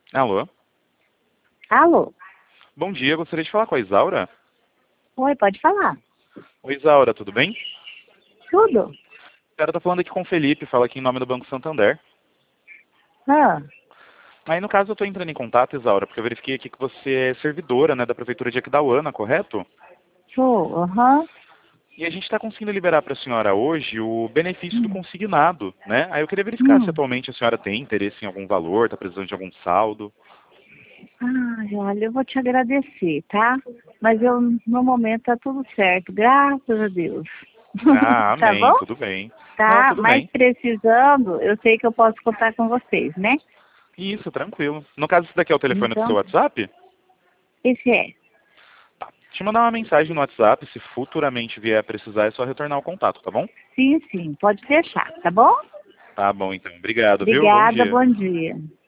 Alô? Alô? Bom dia, gostaria de falar com a Isaura. Oi, pode falar. Oi, Isaura, tudo bem? Tudo? Cara, tá falando aqui com o Felipe, fala aqui em nome do Banco Santander. Ah, Aí, no caso, eu tô entrando em contato, Isaura, porque eu verifiquei aqui que você é servidora, né, da Prefeitura de Aquidauana, correto? sou, aham. E a gente está conseguindo liberar para a senhora hoje o benefício do Hum, consignado, né? Aí eu queria verificar se hum. atualmente a senhora tem interesse em algum valor, está precisando de algum saldo. Ai, olha, eu vou te agradecer, tá? Mas eu, no momento, tá tudo certo, graças a Deus. Ah, Tá amém, bom? tudo bem. Não, Tá, tudo mas bem. precisando, eu sei que eu posso contar com vocês, né? Isso, tranquilo. No caso, esse daqui é o telefone do seu Então, WhatsApp? esse é. Tá. Te mandar uma mensagem no WhatsApp, se futuramente vier a precisar, é só retornar o contato, tá bom? Sim, sim, pode deixar, tá bom? Tá bom, então. Obrigado, viu? Bom Obrigada, dia. bom dia.